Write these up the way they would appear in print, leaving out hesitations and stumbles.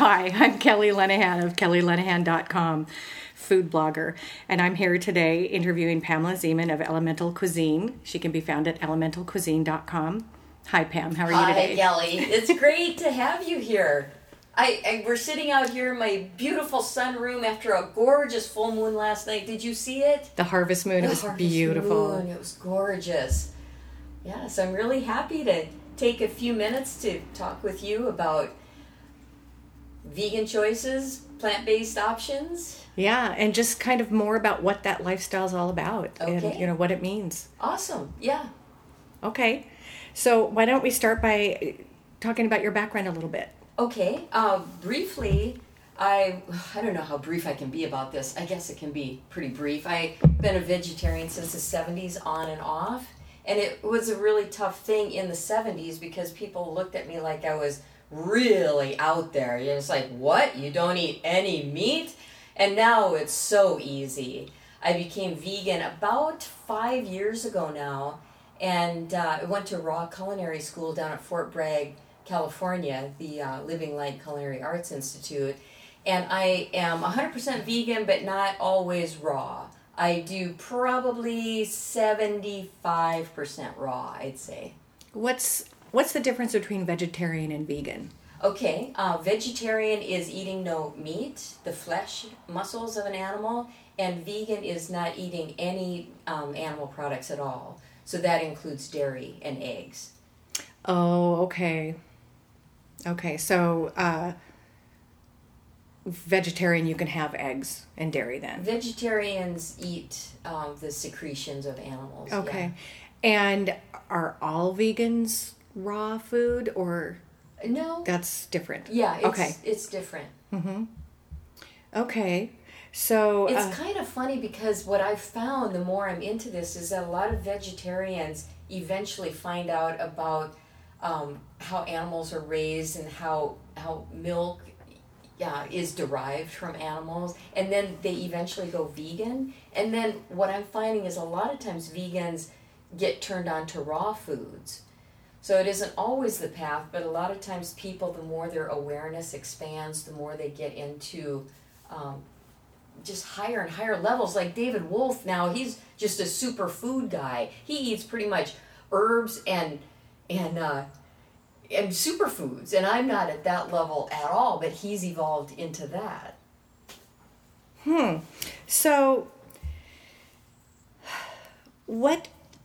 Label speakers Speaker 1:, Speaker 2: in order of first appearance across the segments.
Speaker 1: Hi, I'm Kelly Lenahan of kellylenahan.com, food blogger, and I'm here today interviewing Pamela Zeman of Elemental Cuisine. She can be found at elementalcuisine.com. Hi, Pam. How are you today?
Speaker 2: Hi, Kelly. It's great to have you here. We're sitting out here in my beautiful sunroom after a gorgeous full moon last night. Did you see it?
Speaker 1: The harvest moon. It was beautiful.
Speaker 2: Moon. It was gorgeous. Yeah, so I'm really happy to take a few minutes to talk with you about vegan choices, plant-based options.
Speaker 1: Yeah, and just kind of more about what that lifestyle is all about
Speaker 2: Okay.
Speaker 1: and what it means.
Speaker 2: Awesome. Yeah.
Speaker 1: Okay. So why don't we start by talking about your background a little bit?
Speaker 2: Okay. Briefly, I don't know how brief I can be about this. I guess it can be pretty brief. I've been a vegetarian since the 70s on and off. And it was a really tough thing in the 70s because people looked at me like I was really out there. It's like, what? You don't eat any meat? And now it's so easy. I became vegan about 5 years ago now. And I went to Raw Culinary School down at Fort Bragg, California, the Living Light Culinary Arts Institute. And I am 100% vegan, but not always raw. I do probably 75% raw, I'd say.
Speaker 1: What's the difference between vegetarian and vegan?
Speaker 2: Okay, vegetarian is eating no meat, the flesh, muscles of an animal, and vegan is not eating any animal products at all. So that includes dairy and eggs.
Speaker 1: Oh, okay. Okay, so vegetarian, you can have eggs and dairy then.
Speaker 2: Vegetarians eat the secretions of animals.
Speaker 1: Okay. Yeah. And are all vegans raw food or...
Speaker 2: No.
Speaker 1: That's different.
Speaker 2: Yeah, it's different.
Speaker 1: Mm-hmm. Okay. So...
Speaker 2: It's kind of funny because what I've found the more I'm into this is that a lot of vegetarians eventually find out about how animals are raised and how milk is derived from animals, and then they eventually go vegan. And then what I'm finding is a lot of times vegans get turned on to raw foods. So it isn't always the path, but a lot of times people, the more their awareness expands, the more they get into just higher and higher levels. Like David Wolf now, he's just a superfood guy. He eats pretty much herbs and superfoods, and I'm not at that level at all, but he's evolved into that.
Speaker 1: So what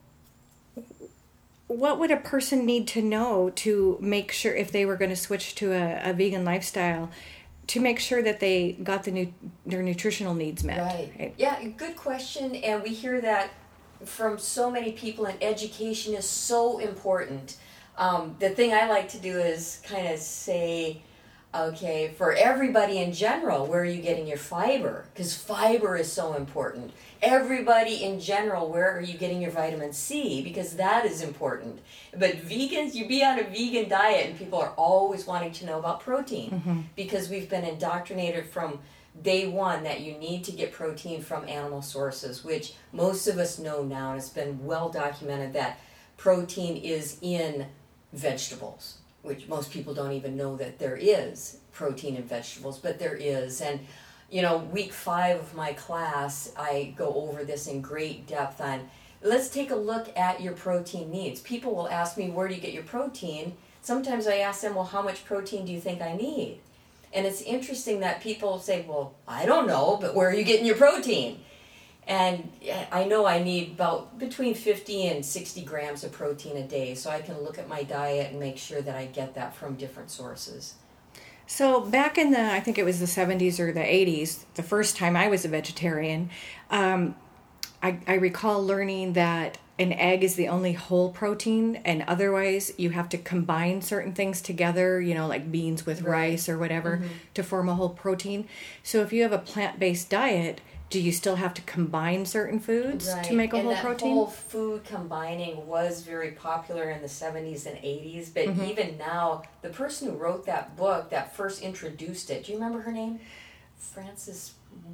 Speaker 1: would a person need to know to make sure, if they were going to switch to a vegan lifestyle, to make sure that they got their nutritional needs met?
Speaker 2: Right. Yeah, good question. And we hear that from so many people, and education is so important. The thing I like to do is kind of say, okay, for everybody in general, where are you getting your fiber? Because fiber is so important. Everybody in general, where are you getting your vitamin C? Because that is important. But vegans, you be on a vegan diet and people are always wanting to know about protein, because we've been indoctrinated from day one that you need to get protein from animal sources, which most of us know now, and it's been well documented that protein is in vegetables, which most people don't even know that there is protein in vegetables, but there is. And week 5 of my class, I go over this in great depth on, let's take a look at your protein needs. People will ask me, where do you get your protein? Sometimes I ask them, well, how much protein do you think I need? And it's interesting that people say, well, I don't know, but where are you getting your protein? And I know I need about between 50 and 60 grams of protein a day, so I can look at my diet and make sure that I get that from different sources.
Speaker 1: So back in I think it was the 70s or the 80s, the first time I was a vegetarian, I recall learning that an egg is the only whole protein, and otherwise you have to combine certain things together, like beans with rice or whatever, to form a whole protein. So if you have a plant-based diet, do you still have to combine certain foods to make a whole protein?
Speaker 2: And that whole food combining was very popular in the 70s and 80s, but even now, the person who wrote that book that first introduced it, do you remember her name? Frances...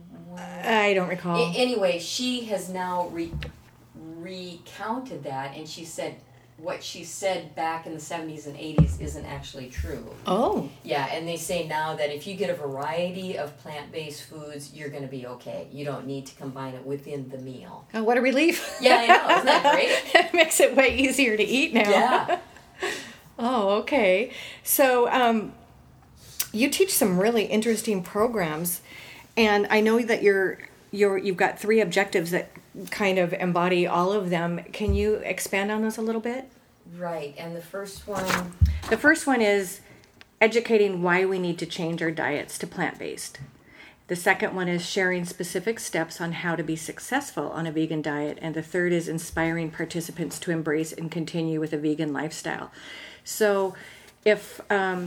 Speaker 1: I don't recall.
Speaker 2: Anyway, she has now recounted that, and she said what she said back in the 70s and 80s isn't actually true.
Speaker 1: Oh.
Speaker 2: Yeah, and they say now that if you get a variety of plant-based foods, you're going to be okay. You don't need to combine it within the meal.
Speaker 1: Oh, what a relief.
Speaker 2: Yeah, I know. Isn't that great?
Speaker 1: It makes it way easier to eat now.
Speaker 2: Yeah.
Speaker 1: Oh, okay. So you teach some really interesting programs, and I know that you've got 3 objectives that kind of embody all of them. Can you expand on those a little bit?
Speaker 2: Right, and the first one...
Speaker 1: The first one is educating why we need to change our diets to plant-based. The second one is sharing specific steps on how to be successful on a vegan diet. And the third is inspiring participants to embrace and continue with a vegan lifestyle. So if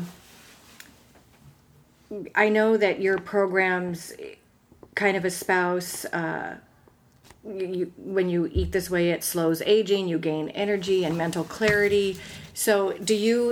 Speaker 1: I know that your programs kind of espouse when you eat this way, it slows aging, you gain energy and mental clarity. So do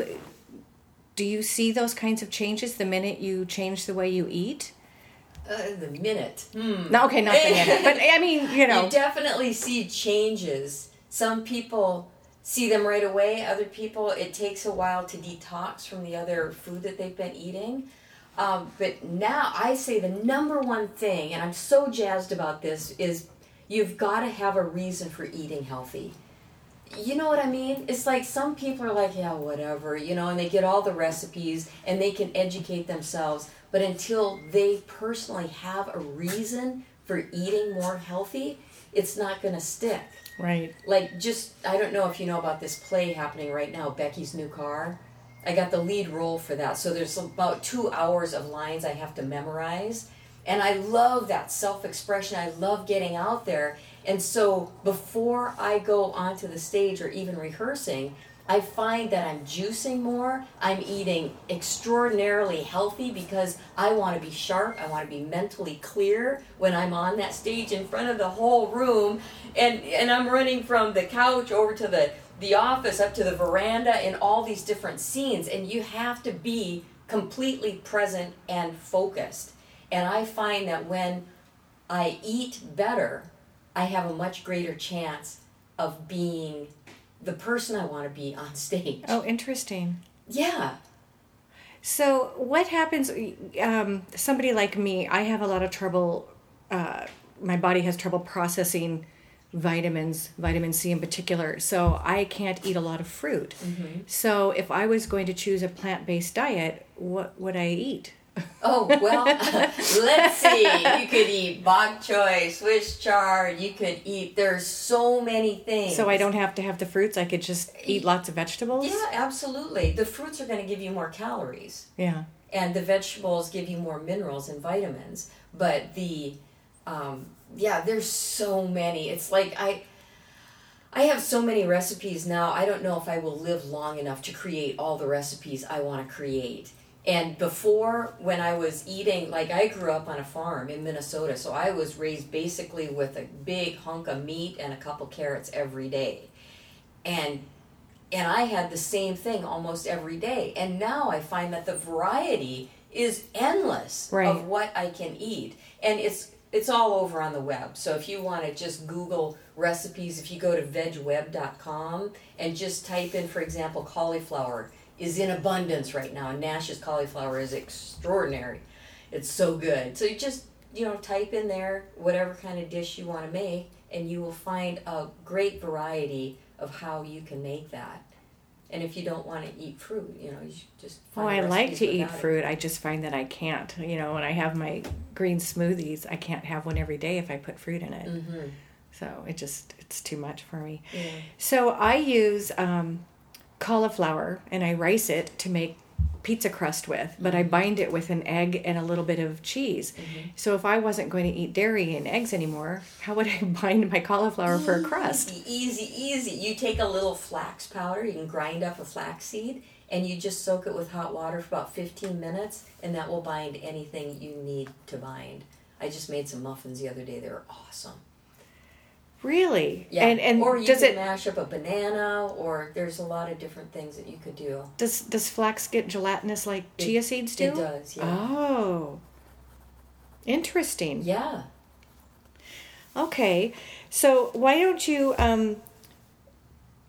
Speaker 1: you see those kinds of changes the minute you change the way you eat?
Speaker 2: The minute.
Speaker 1: No, okay, not the minute. But I mean, you know.
Speaker 2: You definitely see changes. Some people see them right away. Other people, it takes a while to detox from the other food that they've been eating. But now I say the number one thing, and I'm so jazzed about this, is you've got to have a reason for eating healthy. You know what I mean? It's like some people are like, yeah, whatever, you know, and they get all the recipes and they can educate themselves. But until they personally have a reason for eating more healthy, it's not going to stick.
Speaker 1: Right.
Speaker 2: Like just, I don't know if you know about this play happening right now, Becky's New Car. I got the lead role for that. So there's about 2 hours of lines I have to memorize. And I love that self-expression. I love getting out there. And so before I go onto the stage or even rehearsing, I find that I'm juicing more. I'm eating extraordinarily healthy because I want to be sharp. I want to be mentally clear when I'm on that stage in front of the whole room. And I'm running from the couch over to the office up to the veranda in all these different scenes. And you have to be completely present and focused. And I find that when I eat better, I have a much greater chance of being the person I want to be on stage.
Speaker 1: Oh, interesting.
Speaker 2: Yeah.
Speaker 1: So what happens, somebody like me, I have a lot of trouble, my body has trouble processing vitamins, vitamin C in particular, so I can't eat a lot of fruit. Mm-hmm. So if I was going to choose a plant-based diet, what would I eat?
Speaker 2: Oh, well, let's see. You could eat bok choy, Swiss chard. You could eat, there's so many things.
Speaker 1: So I don't have to have the fruits? I could just eat lots of vegetables?
Speaker 2: Yeah, absolutely. The fruits are going to give you more calories.
Speaker 1: Yeah.
Speaker 2: And the vegetables give you more minerals and vitamins. But there's so many. It's like I have so many recipes now. I don't know if I will live long enough to create all the recipes I want to create. And before, when I was eating, like I grew up on a farm in Minnesota, so I was raised basically with a big hunk of meat and a couple carrots every day. And I had the same thing almost every day. And now I find that the variety is endless of what I can eat. And it's all over on the web. So if you want to just Google recipes, if you go to vegweb.com and just type in, for example, cauliflower is in abundance right now. Nash's cauliflower is extraordinary. It's so good. So you just, type in there whatever kind of dish you want to make, and you will find a great variety of how you can make that. And if you don't want to eat fruit, you should just find
Speaker 1: I like to eat
Speaker 2: it.
Speaker 1: fruit. I just find that I can't. When I have my green smoothies, I can't have one every day if I put fruit in it. Mm-hmm. So it's too much for me. Yeah. So I use cauliflower and I rice it to make pizza crust with, but I bind it with an egg and a little bit of cheese. Mm-hmm. So if I wasn't going to eat dairy and eggs anymore, how would I bind my cauliflower for a crust?
Speaker 2: Easy. You take a little flax powder, you can grind up a flax seed, and you just soak it with hot water for about 15 minutes, and that will bind anything you need to bind. I just made some muffins the other day. They were awesome.
Speaker 1: Really?
Speaker 2: Yeah.
Speaker 1: And
Speaker 2: or you could mash up a banana, or there's a lot of different things that you could do.
Speaker 1: Does flax get gelatinous like chia seeds do?
Speaker 2: It does, yeah.
Speaker 1: Oh. Interesting.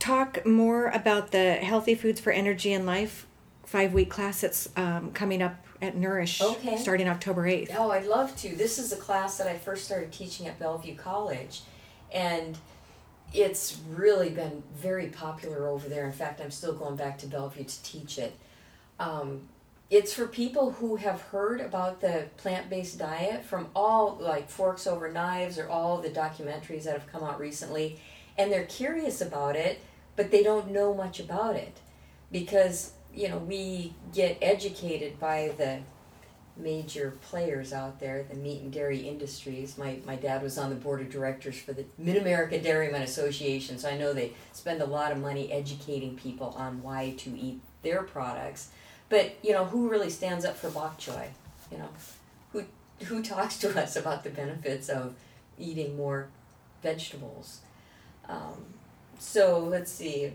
Speaker 1: talk more about the Healthy Foods for Energy and Life 5-week class that's coming up at Nourish starting October 8th.
Speaker 2: Oh, I'd love to. This is a class that I first started teaching at Bellevue College, and it's really been very popular over there. In fact, I'm still going back to Bellevue to teach it. It's for people who have heard about the plant-based diet from all, like Forks Over Knives or all the documentaries that have come out recently, and they're curious about it, but they don't know much about it because, you know, we get educated by the major players out there, the meat and dairy industries. My dad was on the board of directors for the Mid-America Dairymen Association, so I know they spend a lot of money educating people on why to eat their products. But, you know, who really stands up for bok choy? You know, who talks to us about the benefits of eating more vegetables? So let's see.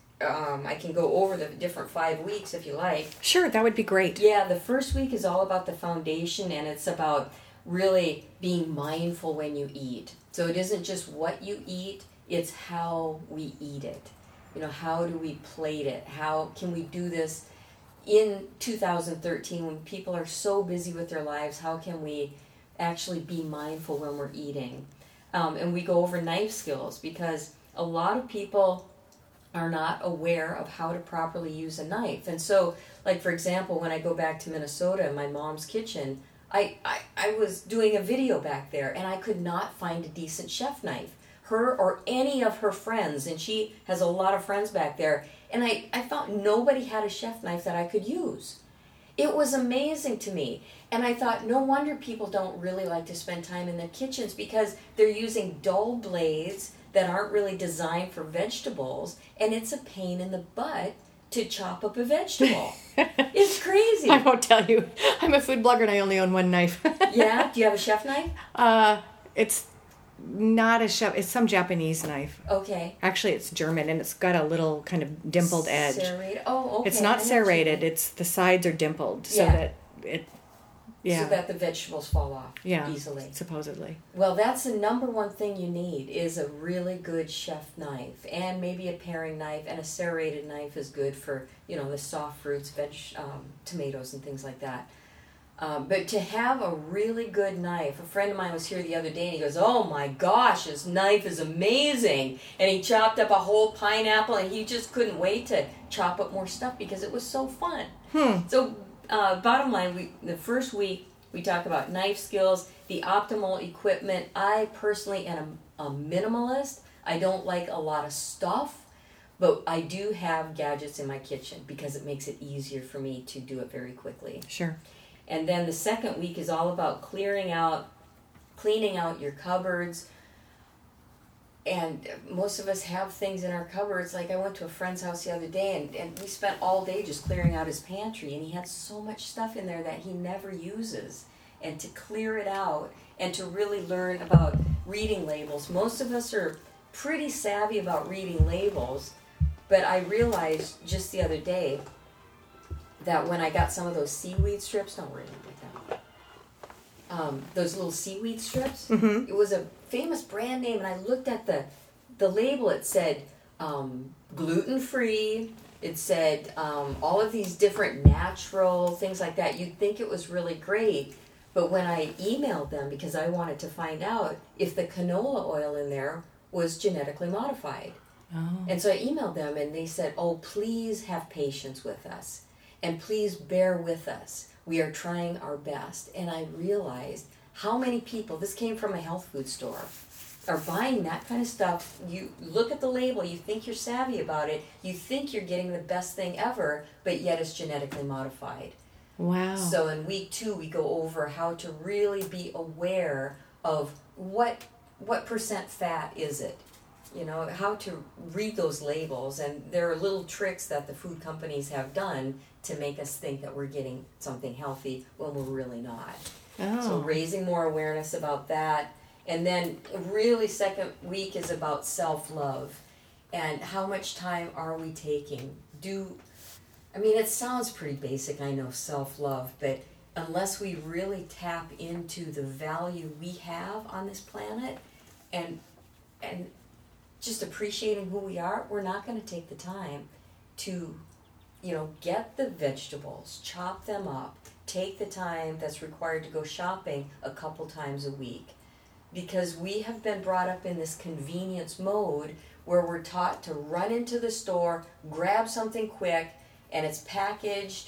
Speaker 2: I can go over the different 5 weeks if you like.
Speaker 1: Sure, that would be great.
Speaker 2: Yeah, the first week is all about the foundation, and it's about really being mindful when you eat. So it isn't just what you eat, it's how we eat it. You know, how do we plate it? How can we do this in 2013 when people are so busy with their lives? How can we actually be mindful when we're eating? And we go over knife skills because a lot of people are not aware of how to properly use a knife. And so, like, for example, when I go back to Minnesota in my mom's kitchen, I was doing a video back there and I could not find a decent chef knife. Her or any of her friends, and she has a lot of friends back there, and I found nobody had a chef knife that I could use. It was amazing to me. And I thought, no wonder people don't really like to spend time in their kitchens because they're using dull blades that aren't really designed for vegetables, and it's a pain in the butt to chop up a vegetable. It's crazy.
Speaker 1: I won't tell you. I'm a food blogger and I only own one knife.
Speaker 2: Yeah? Do you have a chef knife?
Speaker 1: It's not a chef. It's some Japanese knife.
Speaker 2: Okay.
Speaker 1: Actually, it's German, and it's got a little kind of dimpled edge.
Speaker 2: Serrated? Oh, okay.
Speaker 1: It's not serrated. It's the sides are dimpled so that it... Yeah.
Speaker 2: So that the vegetables fall off easily.
Speaker 1: Supposedly.
Speaker 2: Well, that's the number one thing you need is a really good chef knife, and maybe a paring knife, and a serrated knife is good for, you know, the soft fruits, tomatoes and things like that. But to have a really good knife, a friend of mine was here the other day and he goes, oh my gosh, this knife is amazing. And he chopped up a whole pineapple and he just couldn't wait to chop up more stuff because it was so fun. So bottom line, the first week we talk about knife skills, the optimal equipment. I personally am a minimalist. I don't like a lot of stuff, but I do have gadgets in my kitchen because it makes it easier for me to do it very quickly.
Speaker 1: Sure.
Speaker 2: And then the second week is all about cleaning out your cupboards. And most of us have things in our cupboards. Like I went to a friend's house the other day and we spent all day just clearing out his pantry. And he had so much stuff in there that he never uses. And to clear it out and to really learn about reading labels. Most of us are pretty savvy about reading labels. But I realized just the other day that when I got some of those seaweed strips, don't worry about that. Those little seaweed strips, it was a famous brand name, and I looked at the label. It said gluten-free. It said all of these different natural things like that. You'd think it was really great, but when I emailed them because I wanted to find out if the canola oil in there was genetically modified. And so I emailed them, and they said, oh, please have patience with us. And please bear with us. We are trying our best. And I realized how many people, this came from a health food store, are buying that kind of stuff. You look at the label, you think you're savvy about it, you think you're getting the best thing ever, but yet it's genetically modified.
Speaker 1: Wow.
Speaker 2: So in week 2, we go over how to really be aware of what percent fat is it. You know, how to read those labels, and there are little tricks that the food companies have done to make us think that we're getting something healthy when we're really not. So raising more awareness about that. And then really second week is about self-love and how much time are we taking. It sounds pretty basic, I know, self-love, but unless we really tap into the value we have on this planet and just appreciating who we are, we're not going to take the time to, get the vegetables, chop them up, take the time that's required to go shopping a couple times a week. Because we have been brought up in this convenience mode where we're taught to run into the store, grab something quick, and it's packaged,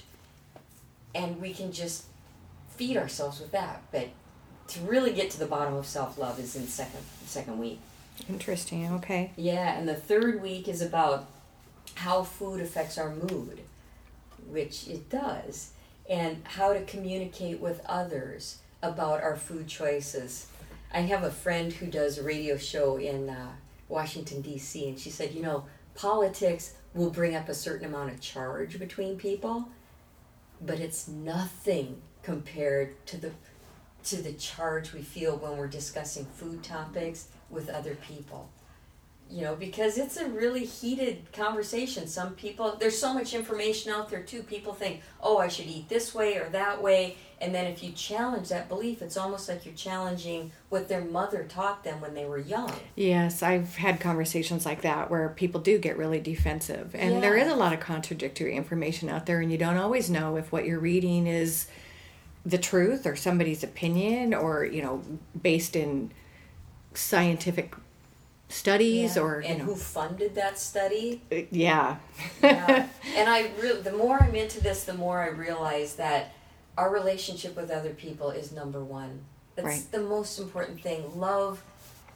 Speaker 2: and we can just feed ourselves with that. But to really get to the bottom of self-love is in second week.
Speaker 1: Interesting, okay.
Speaker 2: Yeah, and the third week is about how food affects our mood, which it does, and how to communicate with others about our food choices. I have a friend who does a radio show in Washington, D.C., and she said, politics will bring up a certain amount of charge between people, but it's nothing compared to the charge we feel when we're discussing food topics with other people. Because it's a really heated conversation. Some people, there's so much information out there too. People think, oh, I should eat this way or that way. And then if you challenge that belief, it's almost like you're challenging what their mother taught them when they were young.
Speaker 1: Yes, I've had conversations like that where people do get really defensive. And there is a lot of contradictory information out there, and you don't always know if what you're reading is the truth or somebody's opinion or, based in scientific studies or
Speaker 2: who funded that study.
Speaker 1: Yeah.
Speaker 2: And the more I'm into this, the more I realize that our relationship with other people is number one. That's the most important thing. Love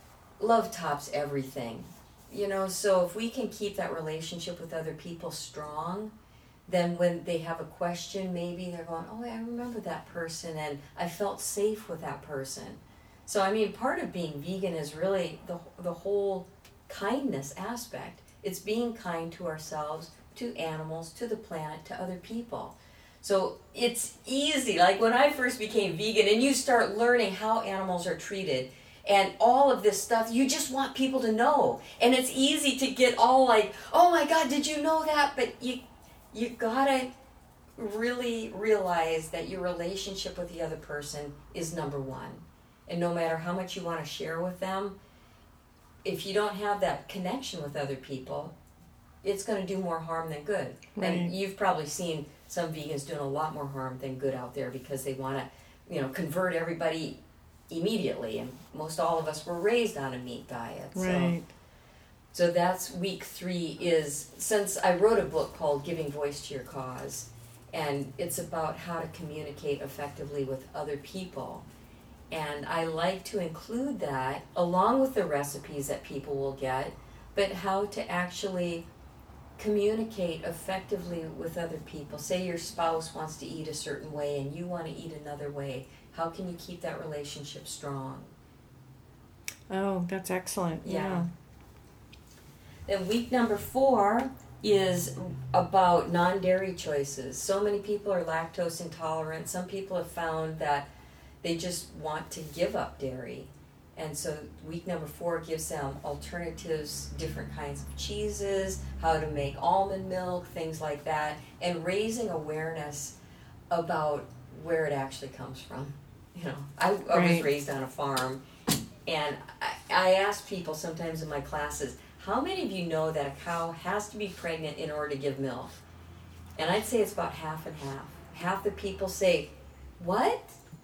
Speaker 2: tops everything. So if we can keep that relationship with other people strong, then when they have a question, maybe they're going, oh, I remember that person and I felt safe with that person. So, part of being vegan is really the whole kindness aspect. It's being kind to ourselves, to animals, to the planet, to other people. So it's easy. Like when I first became vegan and you start learning how animals are treated and all of this stuff, you just want people to know. And it's easy to get all like, oh my God, did you know that? But you gotta really realize that your relationship with the other person is number one. And no matter how much you want to share with them, if you don't have that connection with other people, it's going to do more harm than good. Right. And you've probably seen some vegans doing a lot more harm than good out there because they want to, convert everybody immediately. And most all of us were raised on a meat diet.
Speaker 1: Right.
Speaker 2: So that's week 3 is, since I wrote a book called Giving Voice to Your Cause, and it's about how to communicate effectively with other people. And I like to include that along with the recipes that people will get, but how to actually communicate effectively with other people. Say your spouse wants to eat a certain way and you want to eat another way. How can you keep that relationship strong?
Speaker 1: Oh, that's excellent. Yeah.
Speaker 2: Then week number 4 is about non-dairy choices. So many people are lactose intolerant. Some people have found that they just want to give up dairy. And so week number 4 gives them alternatives, different kinds of cheeses, how to make almond milk, things like that, and raising awareness about where it actually comes from. I was raised on a farm, and I ask people sometimes in my classes, how many of you know that a cow has to be pregnant in order to give milk? And I'd say it's about half and half. Half the people say, what?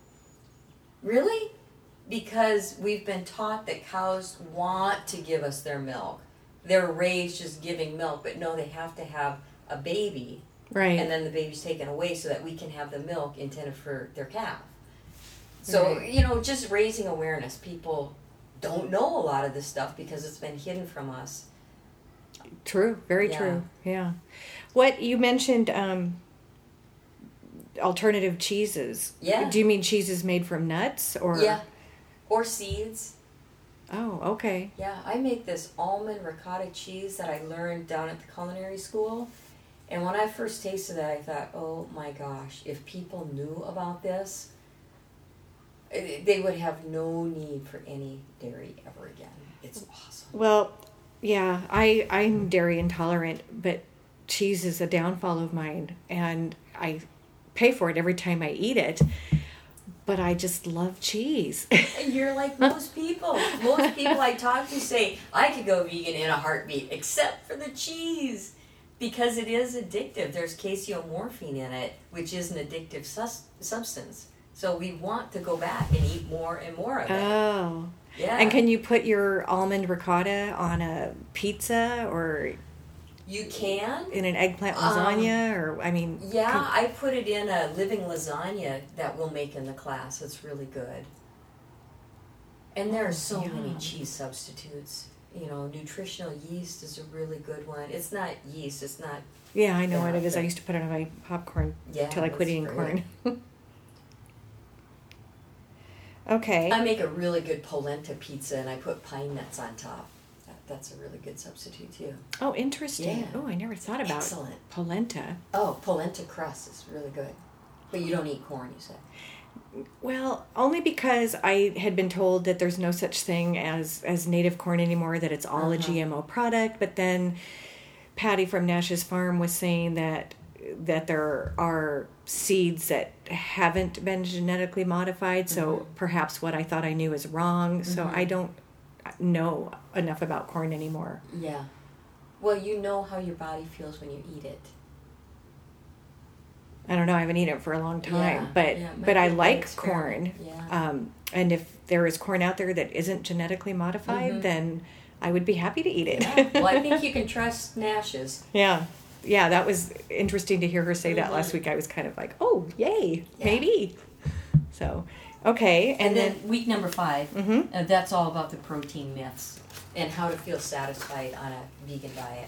Speaker 2: Really? Because we've been taught that cows want to give us their milk. They're raised just giving milk, but no, they have to have a baby.
Speaker 1: Right.
Speaker 2: And then the baby's taken away so that we can have the milk intended for their calf. So, just raising awareness. People don't know a lot of this stuff because it's been hidden from us.
Speaker 1: True. Very true. Yeah. What you mentioned, alternative cheeses.
Speaker 2: Yeah.
Speaker 1: Do you mean cheeses made from nuts or?
Speaker 2: Yeah. Or seeds.
Speaker 1: Oh, okay.
Speaker 2: Yeah, I make this almond ricotta cheese that I learned down at the culinary school. And when I first tasted it, I thought, oh my gosh, if people knew about this, they would have no need for any dairy ever again. It's awesome.
Speaker 1: Well, yeah, I'm dairy intolerant, but cheese is a downfall of mine, and I pay for it every time I eat it. but I just love cheese.
Speaker 2: And you're like most people. Most people I talk to say, I could go vegan in a heartbeat, except for the cheese. Because it is addictive. There's casomorphine in it, which is an addictive substance. So we want to go back and eat more and more of it.
Speaker 1: Oh.
Speaker 2: Yeah.
Speaker 1: And can you put your almond ricotta on a pizza or
Speaker 2: You can.
Speaker 1: in an eggplant lasagna? Or, I mean...
Speaker 2: Yeah, I put it in a living lasagna that we'll make in the class. It's really good. And there are so many
Speaker 1: Yum.
Speaker 2: cheese substitutes. You know, nutritional yeast is a really good one. It's not yeast. It's not...
Speaker 1: Yeah, I know
Speaker 2: Yeah,
Speaker 1: what it is. I
Speaker 2: but-
Speaker 1: used to put it on my popcorn
Speaker 2: Yeah,
Speaker 1: till I quit
Speaker 2: that's
Speaker 1: eating
Speaker 2: great.
Speaker 1: corn. Okay.
Speaker 2: I make a really good polenta pizza, and I put pine nuts on top. That's a really good substitute, too.
Speaker 1: Oh, interesting.
Speaker 2: Yeah.
Speaker 1: Oh, I never thought about
Speaker 2: Excellent.
Speaker 1: polenta.
Speaker 2: Oh, polenta crust is really good. But you don't eat corn, you said.
Speaker 1: Well, only because I had been told that there's no such thing as native corn anymore, that it's all a GMO product. But then Patty from Nash's Farm was saying that there are seeds that haven't been genetically modified, so perhaps what I thought I knew is wrong. So I don't know enough about corn anymore.
Speaker 2: Yeah. Well, you know how your body feels when you eat it.
Speaker 1: I don't know. I haven't eaten it for a long time,
Speaker 2: Yeah,
Speaker 1: but I
Speaker 2: maybe
Speaker 1: like
Speaker 2: experiment.
Speaker 1: corn.
Speaker 2: Yeah.
Speaker 1: And if there is corn out there that isn't genetically modified, then I would be happy to eat it.
Speaker 2: Yeah. Well, I think you can trust Nash's.
Speaker 1: Yeah. Yeah, that was interesting to hear her say that last week. I was kind of like, oh, yay,
Speaker 2: Yeah.
Speaker 1: maybe. So, okay.
Speaker 2: And then week number 5,
Speaker 1: Mhm.
Speaker 2: that's all about the protein myths and how to feel satisfied on a vegan diet.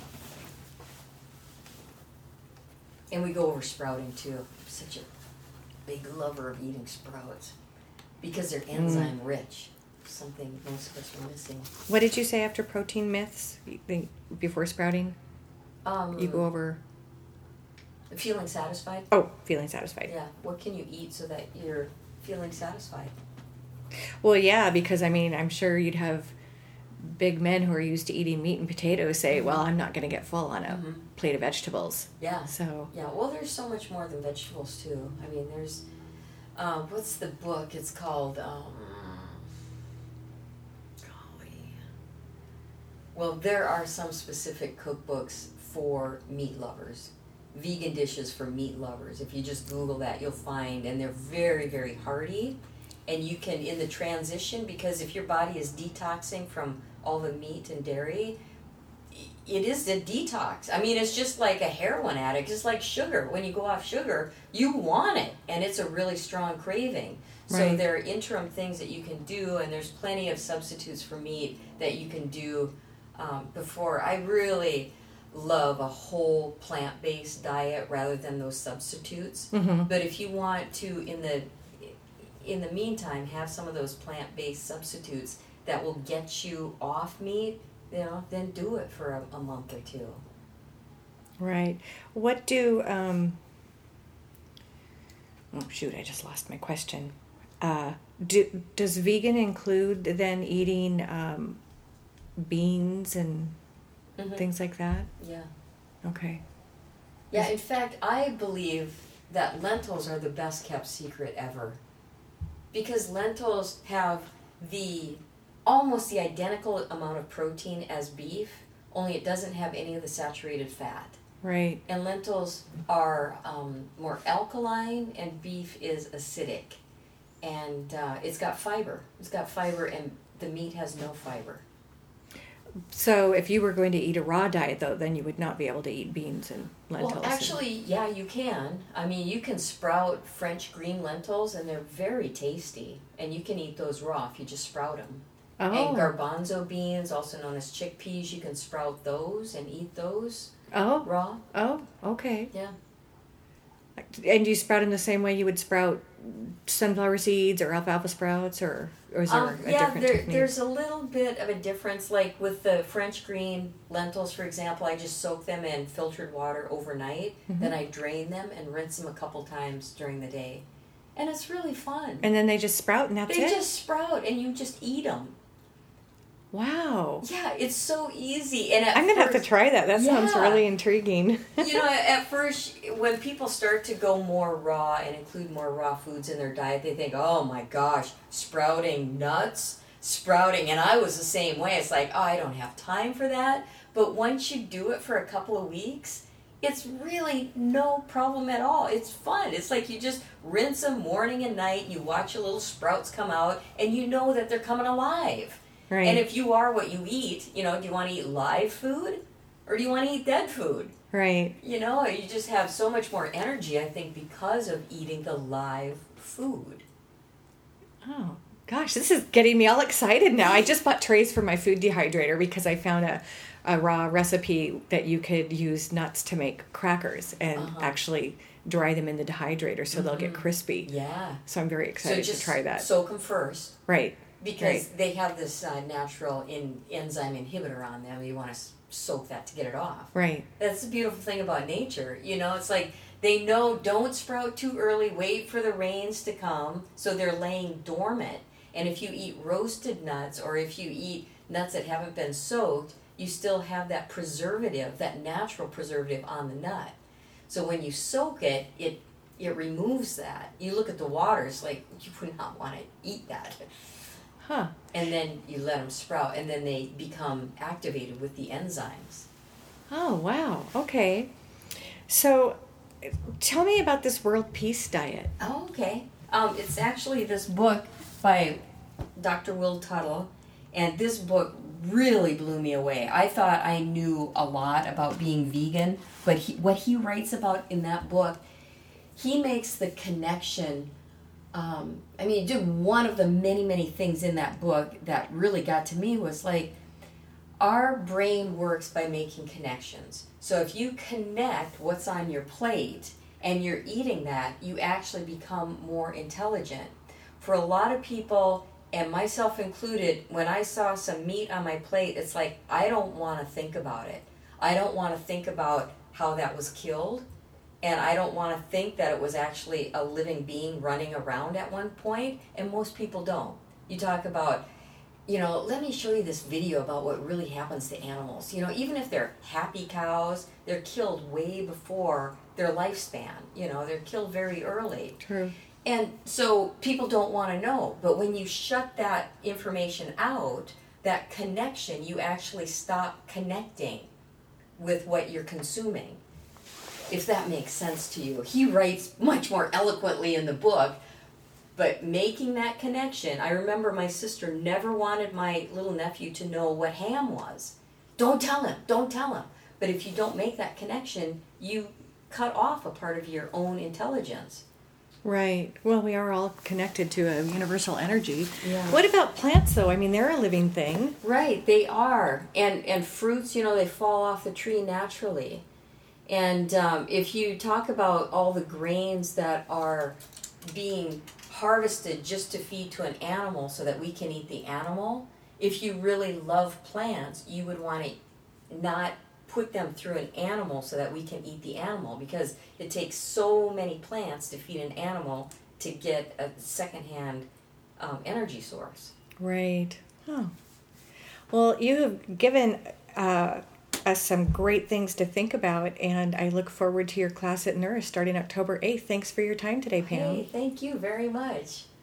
Speaker 2: And we go over sprouting too. I'm such a big lover of eating sprouts because they're enzyme rich. Something most of us are missing.
Speaker 1: What did you say after protein myths? Before sprouting? You go over...
Speaker 2: Feeling satisfied?
Speaker 1: Oh, feeling satisfied.
Speaker 2: Yeah. What can you eat so that you're feeling satisfied?
Speaker 1: Well, yeah, because, I mean, I'm sure you'd have big men who are used to eating meat and potatoes say, well, I'm not going to get full on a plate of vegetables.
Speaker 2: Yeah.
Speaker 1: So...
Speaker 2: Yeah, well, there's so much more than vegetables, too. I mean, there's, what's the book? It's called, golly. Well, there are some specific cookbooks for meat lovers. Vegan dishes for meat lovers. If you just Google that, you'll find, and they're very, very hearty. And you can, in the transition, because if your body is detoxing from all the meat and dairy, it is a detox. I mean, it's just like a heroin addict. It's like sugar. When you go off sugar, you want it, and it's a really strong craving. So
Speaker 1: Right.
Speaker 2: there are interim things that you can do, and there's plenty of substitutes for meat that you can do before. I really love a whole plant-based diet rather than those substitutes. But if you want to, in the meantime, have some of those plant-based substitutes that will get you off meat, you know, then do it for a month or two.
Speaker 1: Right. What do... oh, shoot, I just lost my question. Does vegan include then eating beans and things like that?
Speaker 2: Yeah.
Speaker 1: Okay.
Speaker 2: Yeah, in fact, I believe that lentils are the best kept secret ever. Because lentils have almost the identical amount of protein as beef, only it doesn't have any of the saturated fat.
Speaker 1: Right.
Speaker 2: And lentils are more alkaline, and beef is acidic. And it's got fiber. It's got fiber, and the meat has no fiber.
Speaker 1: So if you were going to eat a raw diet, though, then you would not be able to eat beans and lentils.
Speaker 2: Well, actually, yeah, you can. I mean, you can sprout French green lentils, and they're very tasty. And you can eat those raw if you just sprout them.
Speaker 1: Oh.
Speaker 2: And garbanzo beans, also known as chickpeas, you can sprout those and eat those raw.
Speaker 1: Oh, okay.
Speaker 2: Yeah.
Speaker 1: And do you sprout in the same way you would sprout sunflower seeds or alfalfa sprouts, or is there a different technique?
Speaker 2: There's a little bit of a difference. Like with the French green lentils, for example, I just soak them in filtered water overnight. Then I drain them and rinse them a couple times during the day. And it's really fun.
Speaker 1: And then they just sprout and that's
Speaker 2: They
Speaker 1: it?
Speaker 2: just sprout and you just eat them.
Speaker 1: Wow.
Speaker 2: Yeah, it's so easy. And
Speaker 1: I'm going to have to try that. That sounds really intriguing.
Speaker 2: At first, when people start to go more raw and include more raw foods in their diet, they think, oh my gosh, sprouting nuts, sprouting. And I was the same way. It's like, oh, I don't have time for that. But once you do it for a couple of weeks, it's really no problem at all. It's fun. It's like you just rinse them morning and night. You watch your little sprouts come out, and you know that they're coming alive.
Speaker 1: Right.
Speaker 2: And if you are what you eat, do you want to eat live food or do you want to eat dead food?
Speaker 1: Right.
Speaker 2: You just have so much more energy, I think, because of eating the live food.
Speaker 1: Oh, gosh, this is getting me all excited now. I just bought trays for my food dehydrator because I found a raw recipe that you could use nuts to make crackers and actually dry them in the dehydrator so they'll get crispy.
Speaker 2: Yeah.
Speaker 1: So I'm very excited to try that.
Speaker 2: Soak them first.
Speaker 1: Right.
Speaker 2: Because they have this natural enzyme inhibitor on them. You want to soak that to get it off.
Speaker 1: Right.
Speaker 2: That's the beautiful thing about nature. It's like they know don't sprout too early, wait for the rains to come, so they're laying dormant. And if you eat roasted nuts or if you eat nuts that haven't been soaked, you still have that preservative, that natural preservative on the nut. So when you soak it, it removes that. You look at the water, it's like you would not want to eat that.
Speaker 1: Huh.
Speaker 2: And then you let them sprout, and then they become activated with the enzymes.
Speaker 1: Oh, wow. Okay. So tell me about this World Peace Diet.
Speaker 2: Oh, okay. It's actually this book by Dr. Will Tuttle, and this book really blew me away. I thought I knew a lot about being vegan, but what he writes about in that book, he makes the connection. One of the many, many things in that book that really got to me was like, our brain works by making connections. So if you connect what's on your plate and you're eating that, you actually become more intelligent. For a lot of people, and myself included, when I saw some meat on my plate, it's like, I don't want to think about it. I don't want to think about how that was killed. And I don't want to think that it was actually a living being running around at one point, and most people don't. You talk about, let me show you this video about what really happens to animals. Even if they're happy cows, they're killed way before their lifespan. They're killed very early.
Speaker 1: True.
Speaker 2: And so people don't want to know. But when you shut that information out, that connection, you actually stop connecting with what you're consuming. If that makes sense to you. He writes much more eloquently in the book, but making that connection, I remember my sister never wanted my little nephew to know what ham was. Don't tell him. But if you don't make that connection, you cut off a part of your own intelligence.
Speaker 1: Right. Well, we are all connected to a universal energy.
Speaker 2: Yeah.
Speaker 1: What about plants, though? I mean, they're a living thing.
Speaker 2: Right, they are. And fruits, they fall off the tree naturally. And if you talk about all the grains that are being harvested just to feed to an animal so that we can eat the animal, if you really love plants, you would want to not put them through an animal so that we can eat the animal, because it takes so many plants to feed an animal to get a secondhand energy source.
Speaker 1: Right. Oh. Well, you have given us some great things to think about, and I look forward to your class at Nourish starting October 8th. Thanks for your time today, Pam.
Speaker 2: Hey, thank you very much.